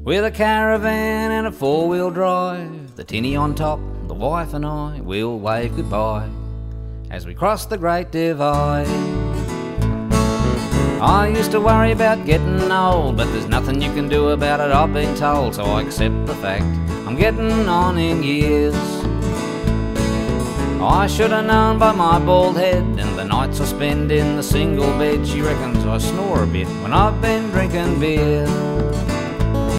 with a caravan and a four-wheel drive. The tinny on top, the wife and I will wave goodbye as we cross the Great Divide. I used to worry about getting old, but there's nothing you can do about it, I've been told, so I accept the fact I'm getting on in years. I should have known by my bald head and the nights I spend in the single bed. She reckons I snore a bit when I've been drinking beer.